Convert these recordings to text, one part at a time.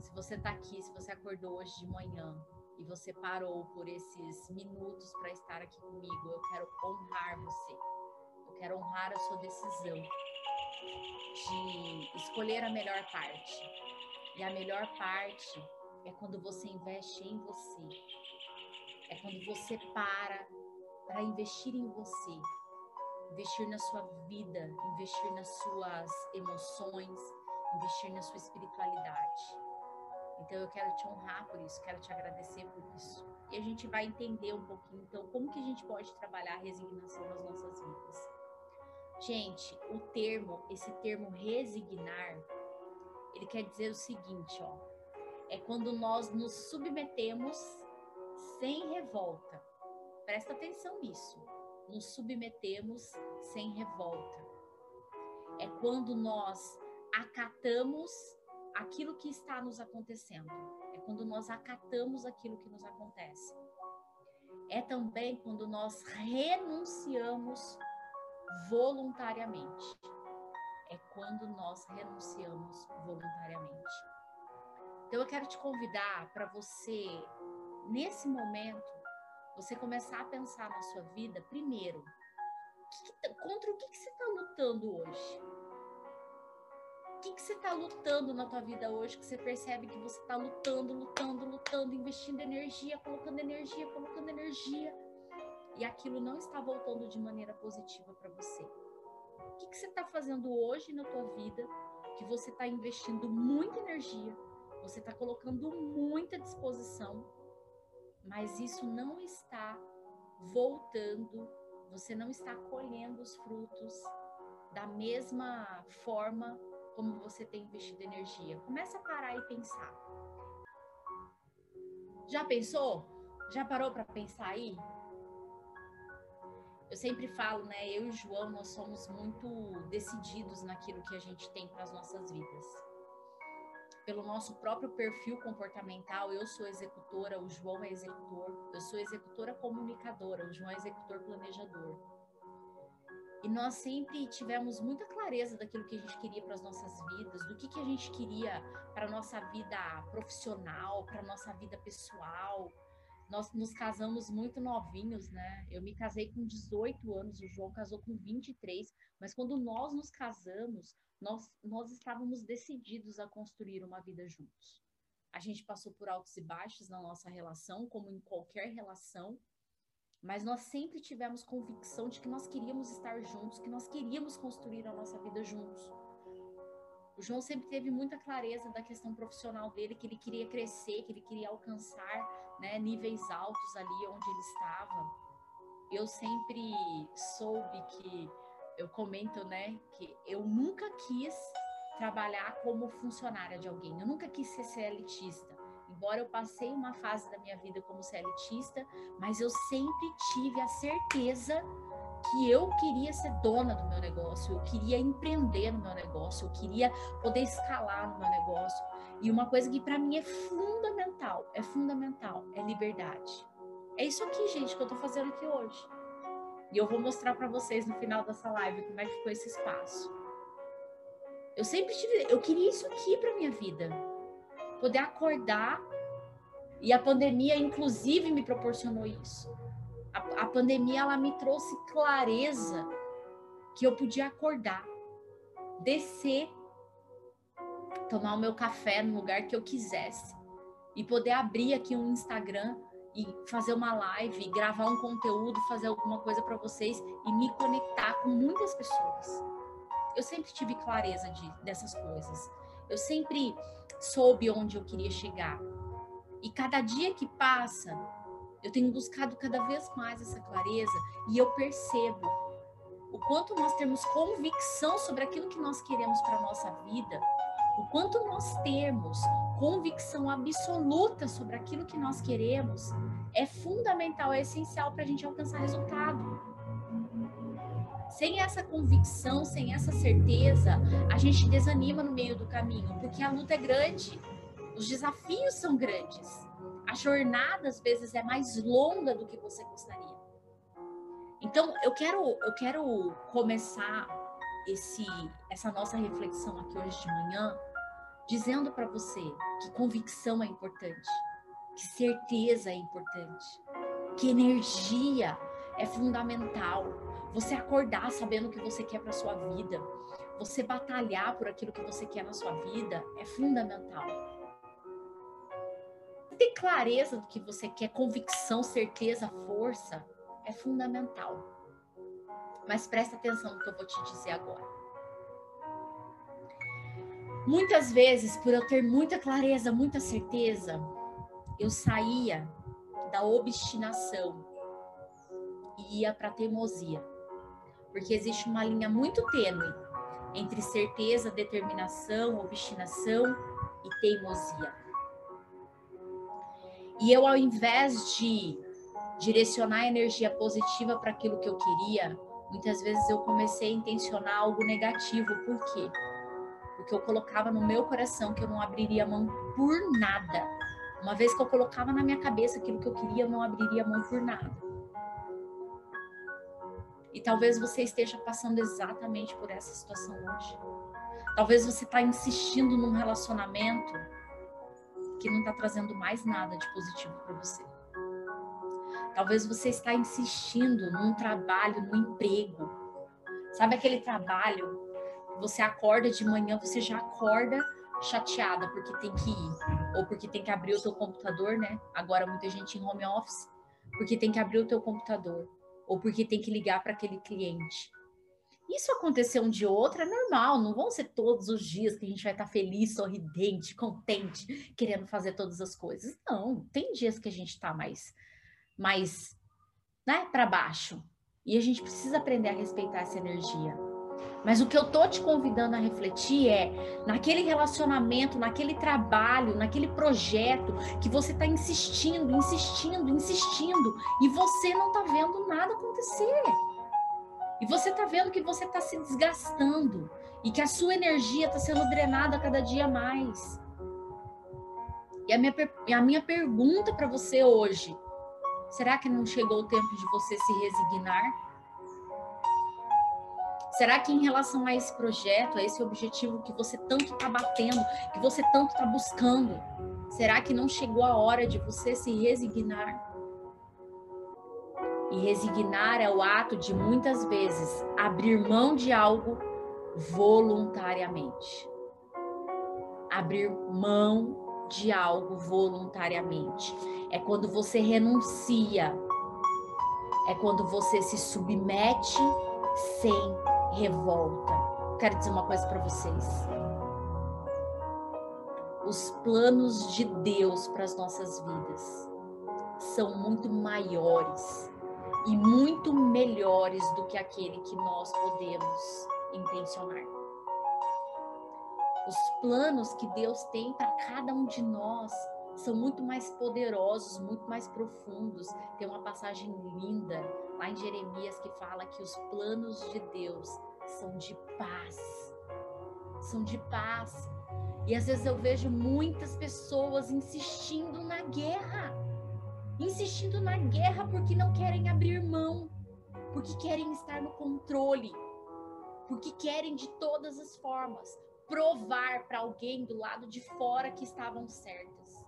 Se você está aqui, se você acordou hoje de manhã e você parou por esses minutos para estar aqui comigo, eu quero honrar você. Eu quero honrar a sua decisão de escolher a melhor parte. E a melhor parte é quando você investe em você. É quando você para investir em você. Investir na sua vida, investir nas suas emoções, investir na sua espiritualidade. Então eu quero te honrar por isso, quero te agradecer por isso. E a gente vai entender um pouquinho, então, como que a gente pode trabalhar a resignação nas nossas vidas. Gente, esse termo resignar, ele quer dizer o seguinte, ó. É quando nós nos submetemos sem revolta. Presta atenção nisso. Nos submetemos sem revolta. É quando nós acatamos aquilo que está nos acontecendo. É quando nós acatamos aquilo que nos acontece. É também quando nós renunciamos voluntariamente. É quando nós renunciamos voluntariamente. Então eu quero te convidar para você, nesse momento, você começar a pensar na sua vida, primeiro, contra o que você está lutando hoje? O que você está lutando na tua vida hoje, que você percebe que você está lutando, investindo energia, colocando energia, e aquilo não está voltando de maneira positiva para você? O que você está fazendo hoje na tua vida, que você está investindo muita energia, você está colocando muita disposição, mas isso não está voltando, você não está colhendo os frutos da mesma forma como você tem investido energia? Começa a parar e pensar. Já pensou? Já parou para pensar aí? Eu sempre falo, né? Eu e o João, nós somos muito decididos naquilo que a gente tem para as nossas vidas. Pelo nosso próprio perfil comportamental, eu sou executora, o João é executor. Eu sou executora comunicadora, o João é executor planejador. E nós sempre tivemos muita clareza daquilo que a gente queria para as nossas vidas, do que a gente queria para a nossa vida profissional, para a nossa vida pessoal. Nós nos casamos muito novinhos, né? Eu me casei com 18 anos, o João casou com 23, mas quando nós nos casamos, nós estávamos decididos a construir uma vida juntos. A gente passou por altos e baixos na nossa relação, como em qualquer relação, mas nós sempre tivemos convicção de que nós queríamos estar juntos, que nós queríamos construir a nossa vida juntos. O João sempre teve muita clareza da questão profissional dele, que ele queria crescer, que ele queria alcançar, né, níveis altos ali onde ele estava. Eu sempre soube que, eu comento, né, que eu nunca quis trabalhar como funcionária de alguém, eu nunca quis ser CLTista. Embora eu passei uma fase da minha vida como CLTista, mas eu sempre tive a certeza que eu queria ser dona do meu negócio, eu queria empreender no meu negócio, eu queria poder escalar no meu negócio. E uma coisa que para mim é fundamental, é liberdade. É isso aqui, gente, que eu tô fazendo aqui hoje. E eu vou mostrar para vocês no final dessa live como é que ficou esse espaço. Eu queria isso aqui para minha vida. Poder acordar, e a pandemia inclusive me proporcionou isso. A pandemia, ela me trouxe clareza que eu podia acordar, descer, tomar o meu café no lugar que eu quisesse e poder abrir aqui um Instagram e fazer uma live, gravar um conteúdo, fazer alguma coisa para vocês e me conectar com muitas pessoas. Eu sempre tive clareza dessas coisas. Eu sempre soube onde eu queria chegar. E cada dia que passa, eu tenho buscado cada vez mais essa clareza e eu percebo o quanto nós temos convicção sobre aquilo que nós queremos para a nossa vida, o quanto nós temos convicção absoluta sobre aquilo que nós queremos, é fundamental, é essencial para a gente alcançar resultado. Sem essa convicção, sem essa certeza, a gente desanima no meio do caminho, porque a luta é grande, os desafios são grandes, a jornada às vezes é mais longa do que você gostaria. Então, eu quero começar essa nossa reflexão aqui hoje de manhã dizendo para você que convicção é importante, que certeza é importante, que energia é fundamental. Você acordar sabendo o que você quer para sua vida, você batalhar por aquilo que você quer na sua vida é fundamental. Ter clareza do que você quer, convicção, certeza, força, é fundamental. Mas presta atenção no que eu vou te dizer agora. Muitas vezes, por eu ter muita clareza, muita certeza, eu saía da obstinação e ia para a teimosia. Porque existe uma linha muito tênue entre certeza, determinação, obstinação e teimosia. E eu, ao invés de direcionar a energia positiva para aquilo que eu queria, muitas vezes eu comecei a intencionar algo negativo. Por quê? Porque eu colocava no meu coração que eu não abriria mão por nada. Uma vez que eu colocava na minha cabeça aquilo que eu queria, eu não abriria mão por nada. E talvez você esteja passando exatamente por essa situação hoje. Talvez você está insistindo num relacionamento que não está trazendo mais nada de positivo para você. Talvez você está insistindo num trabalho, num emprego. Sabe aquele trabalho que você acorda de manhã, você já acorda chateada porque tem que ir. Ou porque tem que abrir o teu computador, né? Agora muita gente em home office. Porque tem que abrir o teu computador. Ou porque tem que ligar para aquele cliente. Isso acontecer um dia ou outro é normal, não vão ser todos os dias que a gente vai estar feliz, sorridente, contente, querendo fazer todas as coisas. Não, tem dias que a gente está mais, né, para baixo. E a gente precisa aprender a respeitar essa energia. Mas o que eu tô te convidando a refletir é naquele relacionamento, naquele trabalho, naquele projeto que você tá insistindo e você não tá vendo nada acontecer. E você tá vendo que você tá se desgastando e que a sua energia tá sendo drenada cada dia mais. E a minha pergunta para você hoje, será que não chegou o tempo de você se resignar? Será que em relação a esse projeto, a esse objetivo que você tanto tá batendo, que você tanto tá buscando, será que não chegou a hora de você se resignar? E resignar é o ato de, muitas vezes, abrir mão de algo voluntariamente. Abrir mão de algo voluntariamente. É quando você renuncia. É quando você se submete sem revolta. Quero dizer uma coisa para vocês. Os planos de Deus para as nossas vidas são muito maiores e muito melhores do que aquele que nós podemos intencionar. Os planos que Deus tem para cada um de nós são muito mais poderosos, muito mais profundos. Tem uma passagem linda lá em Jeremias que fala que os planos de Deus são de paz. São de paz. E às vezes eu vejo muitas pessoas insistindo na guerra. Insistindo na guerra porque não querem abrir mão. Porque querem estar no controle. Porque querem de todas as formas provar para alguém do lado de fora que estavam certas.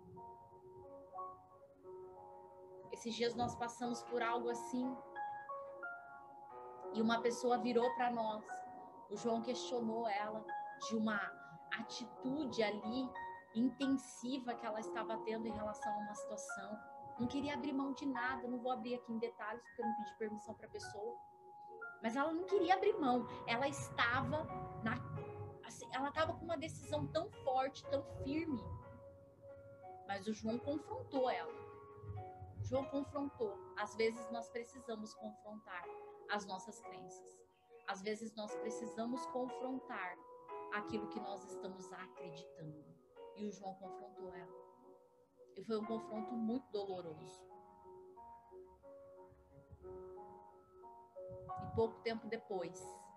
Esses dias nós passamos por algo assim e uma pessoa virou para nós. O João questionou ela de uma atitude ali intensiva que ela estava tendo em relação a uma situação. Não queria abrir mão de nada, não vou abrir aqui em detalhes porque eu não pedi permissão para a pessoa. Mas ela não queria abrir mão, ela estava ela estava com uma decisão tão forte, tão firme. Mas o João confrontou ela. O João confrontou. Às vezes nós precisamos confrontar as nossas crenças. Às vezes nós precisamos confrontar aquilo que nós estamos acreditando. E o João confrontou ela. E foi um confronto muito doloroso. E pouco tempo depois,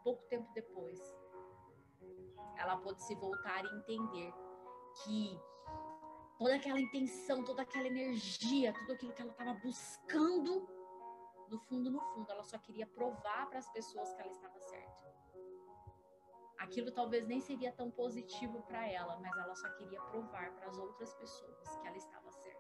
ela pôde se voltar e entender que toda aquela intenção, toda aquela energia, tudo aquilo que ela estava buscando, no fundo, ela só queria provar para as pessoas que ela estava certa. aquilo talvez nem seria tão positivo para ela, mas ela só queria provar para as outras pessoas que ela estava certa.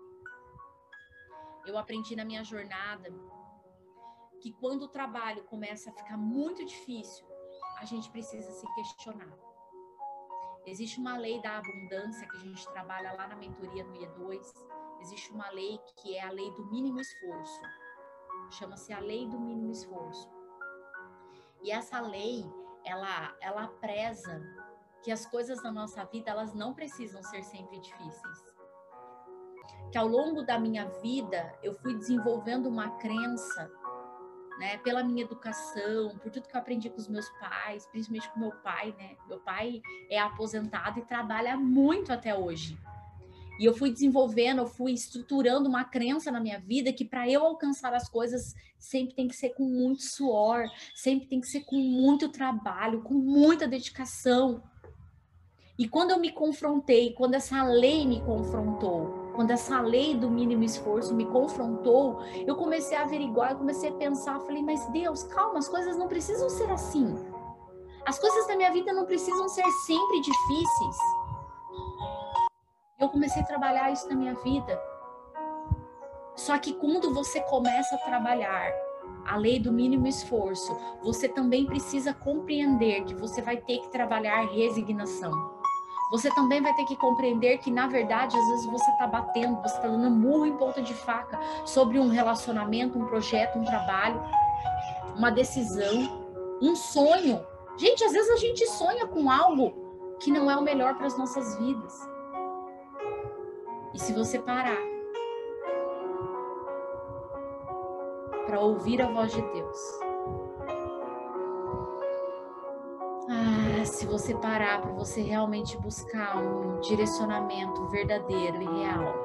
Eu aprendi na minha jornada que quando o trabalho começa a ficar muito difícil, a gente precisa se questionar. Existe uma lei da abundância que a gente trabalha lá na mentoria no IE2. Existe uma lei que é a lei do mínimo esforço. Chama-se a lei do mínimo esforço. E essa lei, ela preza que as coisas na nossa vida, elas não precisam ser sempre difíceis. Que ao longo da minha vida, eu fui desenvolvendo uma crença, né, pela minha educação, por tudo que eu aprendi com os meus pais, principalmente com meu pai, né? Meu pai é aposentado e trabalha muito até hoje. E eu fui desenvolvendo, eu fui estruturando uma crença na minha vida que para eu alcançar as coisas sempre tem que ser com muito suor, sempre tem que ser com muito trabalho, com muita dedicação. E quando eu me confrontei, quando essa lei me confrontou, quando essa lei do mínimo esforço me confrontou, eu comecei a averiguar, eu comecei a pensar, falei, mas Deus, calma, as coisas não precisam ser assim. As coisas da minha vida não precisam ser sempre difíceis. Eu comecei a trabalhar isso na minha vida. Só que quando você começa a trabalhar a lei do mínimo esforço, você também precisa compreender que você vai ter que trabalhar resignação. Você também vai ter que compreender que, na verdade, às vezes você está batendo, você está dando murro em ponta de faca sobre um relacionamento, um projeto, um trabalho, uma decisão, um sonho. Gente, às vezes a gente sonha com algo que não é o melhor para as nossas vidas. E se você parar para ouvir a voz de Deus, se você parar para você realmente buscar um direcionamento verdadeiro e real,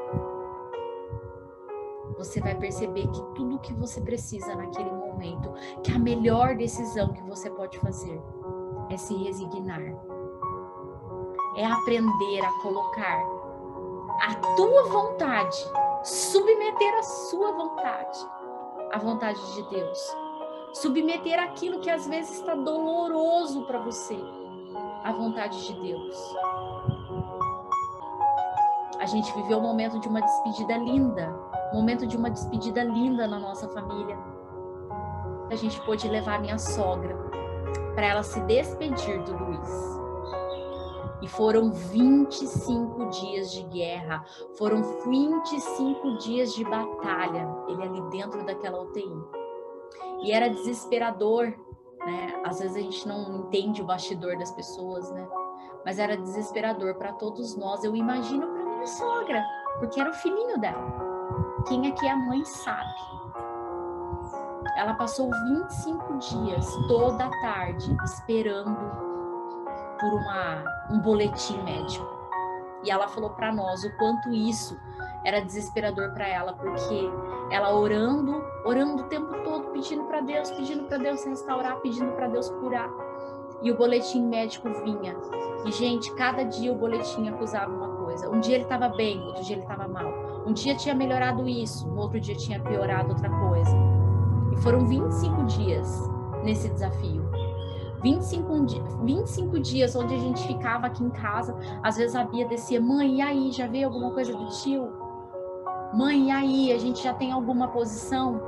você vai perceber que tudo o que você precisa naquele momento, que a melhor decisão que você pode fazer é se resignar. É aprender a colocar a tua vontade, submeter a sua vontade à vontade de Deus. Submeter aquilo que às vezes está doloroso para você à vontade de Deus. A gente viveu um momento de uma despedida linda, na nossa família. A gente pôde levar a minha sogra para ela se despedir do Luiz. E foram 25 dias de guerra, foram 25 dias de batalha, ele ali dentro daquela UTI. E era desesperador, né? Às vezes a gente não entende o bastidor das pessoas, né? Mas era desesperador para todos nós. Eu imagino para minha sogra, porque era o filhinho dela. Quem aqui é a mãe sabe. Ela passou 25 dias, toda a tarde, esperando por um boletim médico. E ela falou para nós o quanto isso era desesperador para ela, porque ela orando o tempo todo, pedindo para Deus restaurar, pedindo para Deus curar. E o boletim médico vinha. E, gente, cada dia o boletim acusava uma coisa. Um dia ele estava bem, outro dia ele estava mal. Um dia tinha melhorado isso, no outro dia tinha piorado outra coisa. E foram 25 dias nesse desafio. 25 dias onde a gente ficava aqui em casa. Às vezes a Bia descia, mãe, e aí, já veio alguma coisa do tio? Mãe, e aí, a gente já tem alguma posição?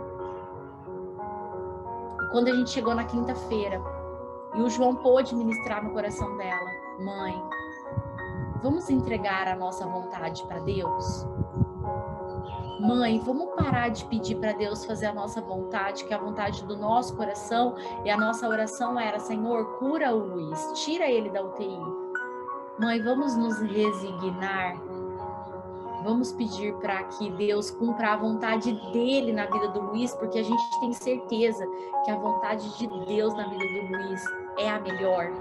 E quando a gente chegou na quinta-feira, e o João pôde ministrar no coração dela, mãe, vamos entregar a nossa vontade para Deus? Mãe, vamos parar de pedir para Deus fazer a nossa vontade, que é a vontade do nosso coração, e a nossa oração era, Senhor, cura o Luiz, tira ele da UTI. Mãe, vamos nos resignar, vamos pedir para que Deus cumpra a vontade dele na vida do Luiz, porque a gente tem certeza que a vontade de Deus na vida do Luiz é a melhor.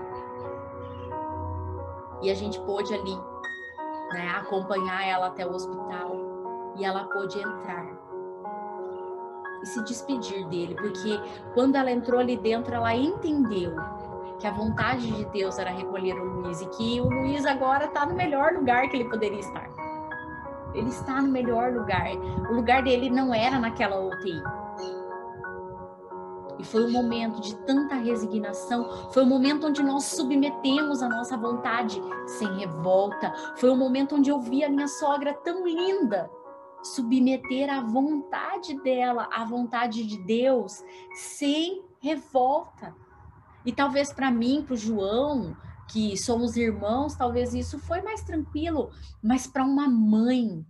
E a gente pôde ali, né, acompanhar ela até o hospital. E ela pôde entrar e se despedir dele, porque quando ela entrou ali dentro, ela entendeu que a vontade de Deus era recolher o Luiz e que o Luiz agora está no melhor lugar que ele poderia estar. Ele está no melhor lugar. O lugar dele não era naquela UTI. E foi um momento de tanta resignação, foi um momento onde nós submetemos a nossa vontade sem revolta, foi um momento onde eu vi a minha sogra tão linda submeter a vontade dela, à vontade de Deus, sem revolta. E talvez para mim, para o João, que somos irmãos, talvez isso foi mais tranquilo, mas para uma mãe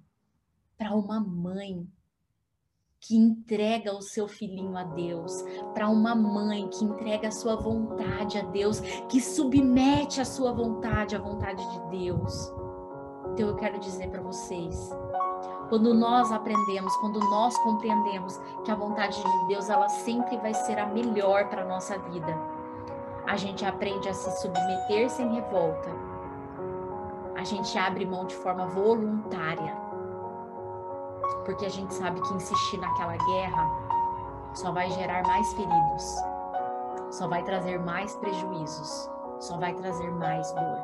que entrega o seu filhinho a Deus, para uma mãe que entrega a sua vontade a Deus, que submete a sua vontade à vontade de Deus. Então eu quero dizer para vocês, quando nós aprendemos, quando nós compreendemos que a vontade de Deus, ela sempre vai ser a melhor para a nossa vida, a gente aprende a se submeter sem revolta, a gente abre mão de forma voluntária, porque a gente sabe que insistir naquela guerra só vai gerar mais feridos, só vai trazer mais prejuízos, só vai trazer mais dor.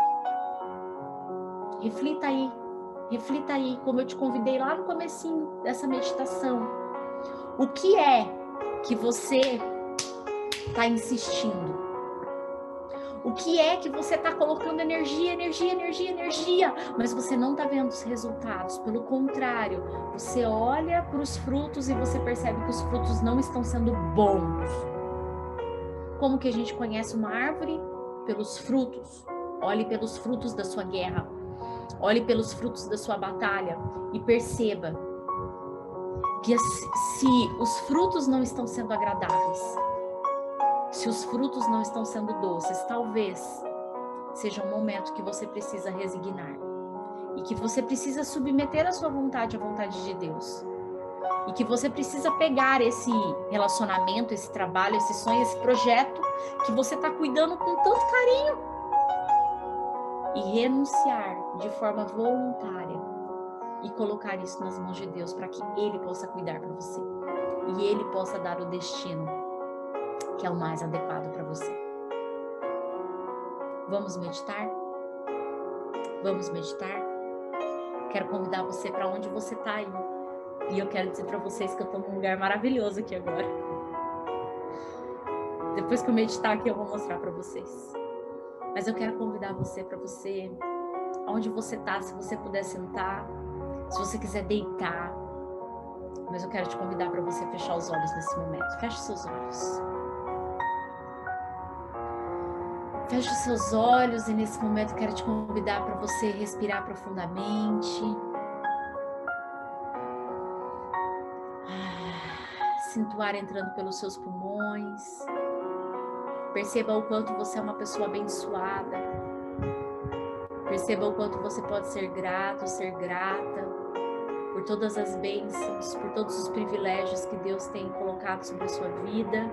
Reflita aí, como eu te convidei lá no comecinho dessa meditação. O que é que você está insistindo? O que é que você está colocando energia, mas você não está vendo os resultados? Pelo contrário, você olha para os frutos e você percebe que os frutos não estão sendo bons. Como que a gente conhece uma árvore? Pelos frutos. Olhe pelos frutos da sua guerra. Olhe pelos frutos da sua batalha e perceba que se os frutos não estão sendo agradáveis, se os frutos não estão sendo doces, talvez seja um momento que você precisa resignar e que você precisa submeter a sua vontade à vontade de Deus e que você precisa pegar esse relacionamento, esse trabalho, esse sonho, esse projeto que você está cuidando com tanto carinho e renunciar de forma voluntária e colocar isso nas mãos de Deus para que Ele possa cuidar para você e Ele possa dar o destino que é o mais adequado para você. Vamos meditar? Vamos meditar? Quero convidar você para onde você está aí. E eu quero dizer para vocês que eu estou num lugar maravilhoso aqui agora. Depois que eu meditar aqui, eu vou mostrar para vocês. Mas eu quero convidar você para você, onde você está, se você puder sentar, se você quiser deitar. Mas eu quero te convidar para você fechar os olhos nesse momento. Feche seus olhos. Feche os seus olhos e nesse momento quero te convidar para você respirar profundamente. Sinta o ar entrando pelos seus pulmões. Perceba o quanto você é uma pessoa abençoada. Perceba o quanto você pode ser grato, ser grata por todas as bênçãos, por todos os privilégios que Deus tem colocado sobre a sua vida.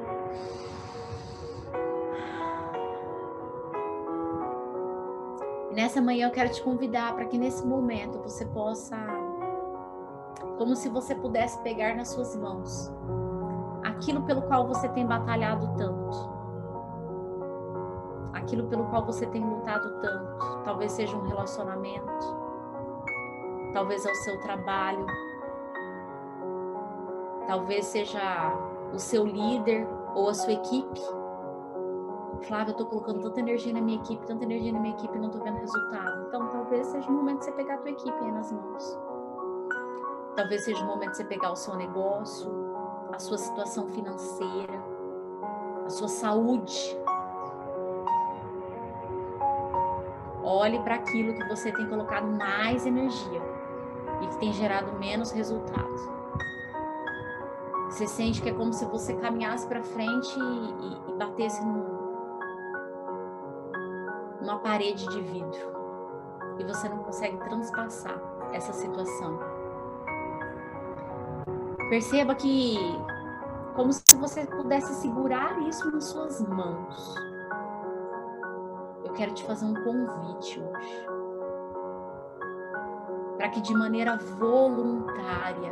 Nessa manhã eu quero te convidar para que nesse momento você possa, como se você pudesse pegar nas suas mãos aquilo pelo qual você tem batalhado tanto, aquilo pelo qual você tem lutado tanto, talvez seja um relacionamento, talvez é o seu trabalho, talvez seja o seu líder ou a sua equipe. Flávia, eu tô colocando tanta energia na minha equipe e não tô vendo resultado. Então, talvez seja o momento de você pegar a tua equipe aí nas mãos. Talvez seja o momento de você pegar o seu negócio, a sua situação financeira, a sua saúde. Olhe para aquilo que você tem colocado mais energia e que tem gerado menos resultado. Você sente que é como se você caminhasse para frente e batesse numa parede de vidro e você não consegue transpassar essa situação. Perceba que como se você pudesse segurar isso nas suas mãos. Eu quero te fazer um convite hoje para que de maneira voluntária,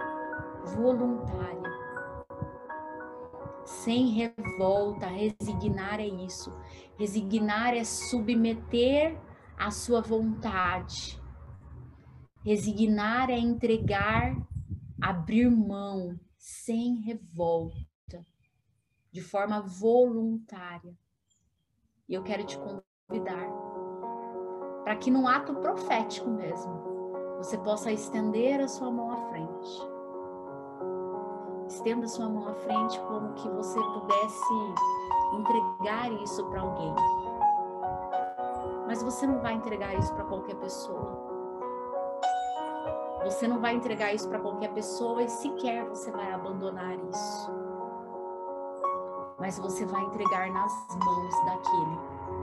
sem revolta, resignar é isso. Resignar é submeter a sua vontade. Resignar é entregar, abrir mão, sem revolta. de forma voluntária. E eu quero te convidar para que num ato profético mesmo, você possa estender a sua mão à frente. Estenda a sua mão à frente como que você pudesse entregar isso para alguém. Mas você não vai entregar isso para qualquer pessoa. Você não vai entregar isso para qualquer pessoa e sequer você vai abandonar isso. Mas você vai entregar nas mãos daquele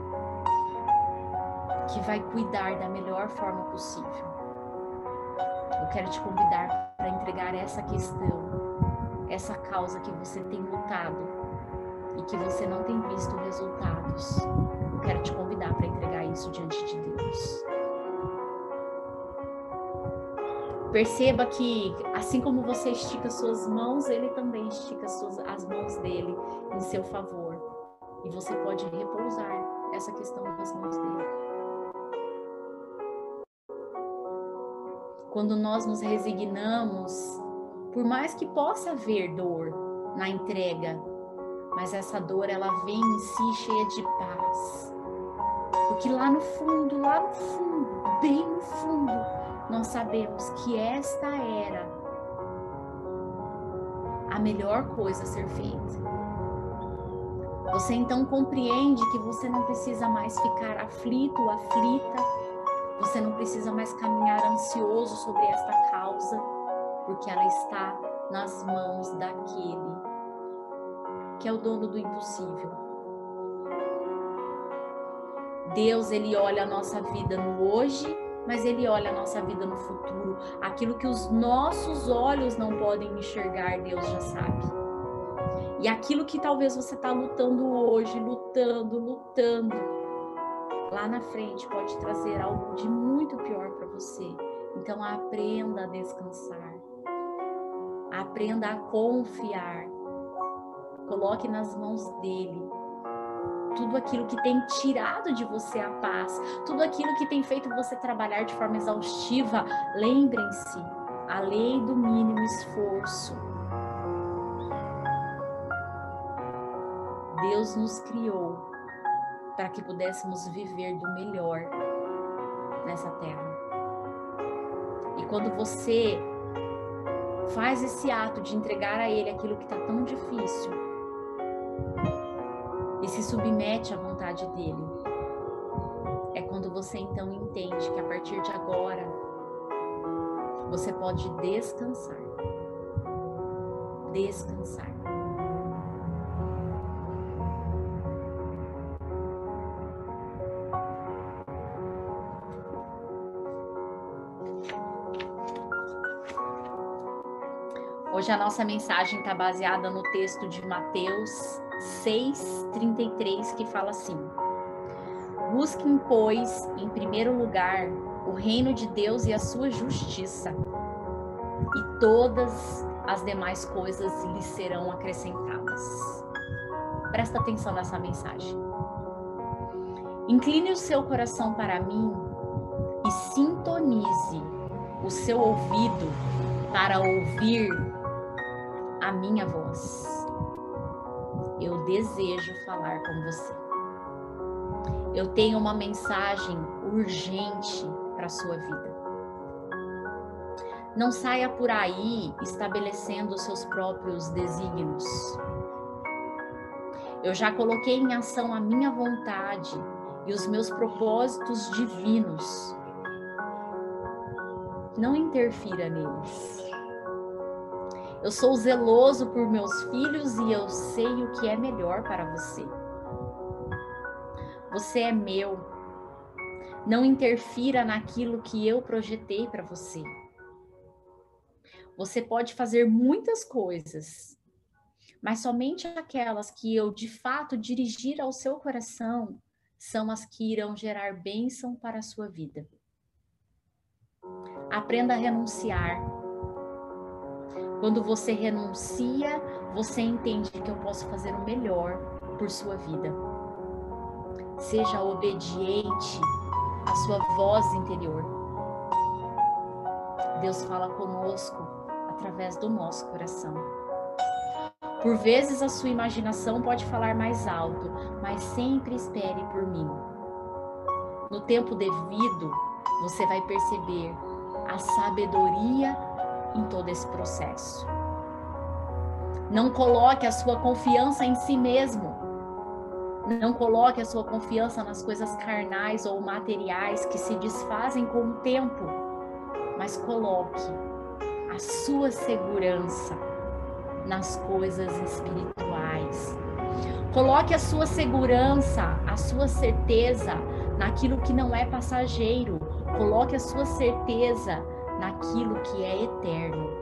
que vai cuidar da melhor forma possível. Eu quero te convidar para entregar essa questão, essa causa que você tem lutado e que você não tem visto resultados. Eu quero te convidar para entregar isso diante de Deus. Perceba que, assim como você estica suas mãos, Ele também estica as mãos dele em seu favor. E você pode repousar essa questão nas mãos dele. Quando nós nos resignamos, por mais que possa haver dor na entrega, mas essa dor ela vem em si cheia de paz. Porque lá no fundo, bem no fundo, nós sabemos que esta era a melhor coisa a ser feita. Você então compreende que você não precisa mais ficar aflito ou aflita, você não precisa mais caminhar ansioso sobre esta causa, porque ela está nas mãos daquele que é o dono do impossível. Deus, Ele olha a nossa vida no hoje, mas Ele olha a nossa vida no futuro. Aquilo que os nossos olhos não podem enxergar, Deus já sabe. E aquilo que talvez você está lutando hoje, lutando, lá na frente pode trazer algo de muito pior para você. Então aprenda a descansar. Aprenda a confiar. Coloque nas mãos dele tudo aquilo que tem tirado de você a paz, tudo aquilo que tem feito você trabalhar de forma exaustiva. Lembrem-se, a lei do mínimo esforço. Deus nos criou para que pudéssemos viver do melhor nessa terra. E quando você faz esse ato de entregar a Ele aquilo que está tão difícil, e se submete à vontade dele, é quando você então entende que a partir de agora você pode descansar. Descansar. Hoje a nossa mensagem está baseada no texto de Mateus 6:33, que fala assim: busquem, pois, em primeiro lugar o reino de Deus e a sua justiça, e todas as demais coisas lhes serão acrescentadas. Presta atenção nessa mensagem. Incline o seu coração para mim e sintonize o seu ouvido para ouvir a minha voz. Eu desejo falar com você. Eu tenho uma mensagem urgente para a sua vida. Não saia por aí estabelecendo os seus próprios desígnios. Eu já coloquei em ação a minha vontade e os meus propósitos divinos. Não interfira neles. Eu sou zeloso por meus filhos e eu sei o que é melhor para você. Você é meu. Não interfira naquilo que eu projetei para você. Você pode fazer muitas coisas, mas somente aquelas que eu de fato dirigir ao seu coração são as que irão gerar bênção para a sua vida. Aprenda a renunciar. Quando você renuncia, você entende que eu posso fazer o melhor por sua vida. Seja obediente à sua voz interior. Deus fala conosco através do nosso coração. Por vezes a sua imaginação pode falar mais alto, mas sempre espere por mim. No tempo devido, você vai perceber a sabedoria em todo esse processo. Não coloque a sua confiança em si mesmo. Não coloque a sua confiança nas coisas carnais ou materiais que se desfazem com o tempo, mas coloque a sua segurança nas coisas espirituais. Coloque a sua segurança, a sua certeza naquilo que não é passageiro. Coloque a sua certeza naquilo que é eterno.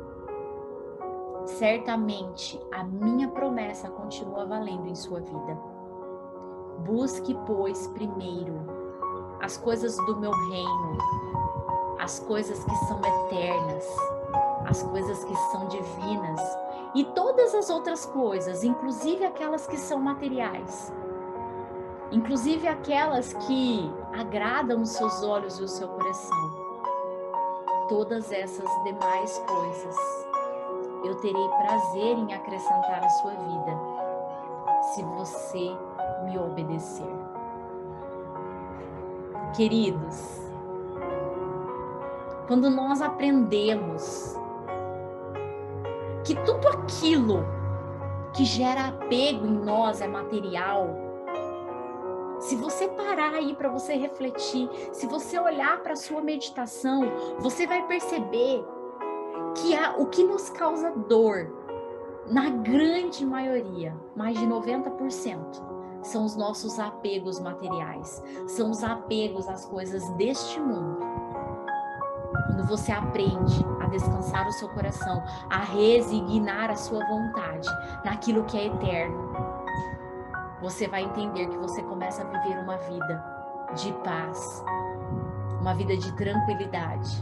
Certamente a minha promessa continua valendo em sua vida. Busque, pois, primeiro as coisas do meu reino, as coisas que são eternas, as coisas que são divinas e todas as outras coisas, inclusive aquelas que são materiais, inclusive aquelas que agradam os seus olhos e o seu coração. Todas essas demais coisas eu terei prazer em acrescentar à sua vida, se você me obedecer. Queridos, quando nós aprendemos que tudo aquilo que gera apego em nós é material, se você parar aí para você refletir, se você olhar para a sua meditação, você vai perceber que o que nos causa dor, na grande maioria, mais de 90%, são os nossos apegos materiais, são os apegos às coisas deste mundo. Quando você aprende a descansar o seu coração, a resignar a sua vontade naquilo que é eterno, você vai entender que você começa a viver uma vida de paz, uma vida de tranquilidade,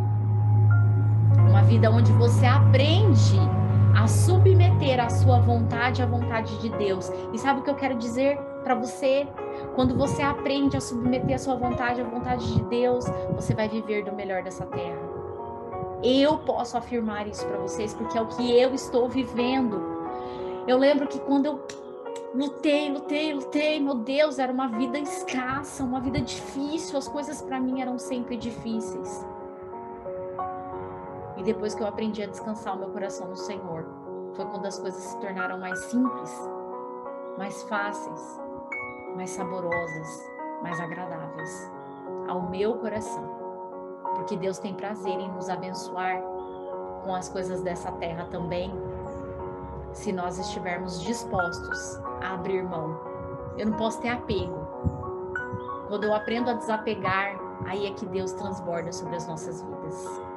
uma vida onde você aprende a submeter a sua vontade à vontade de Deus. E sabe o que eu quero dizer para você? Quando você aprende a submeter a sua vontade à vontade de Deus, você vai viver do melhor dessa terra. Eu posso afirmar isso para vocês, porque é o que eu estou vivendo. Eu lembro que quando eu lutei, meu Deus, era uma vida escassa, uma vida difícil, as coisas para mim eram sempre difíceis. E depois que eu aprendi a descansar o meu coração no Senhor, foi quando as coisas se tornaram mais simples, mais fáceis, mais saborosas, mais agradáveis ao meu coração. Porque Deus tem prazer em nos abençoar com as coisas dessa terra também, se nós estivermos dispostos a abrir mão. Eu não posso ter apego. Quando eu aprendo a desapegar, aí é que Deus transborda sobre as nossas vidas.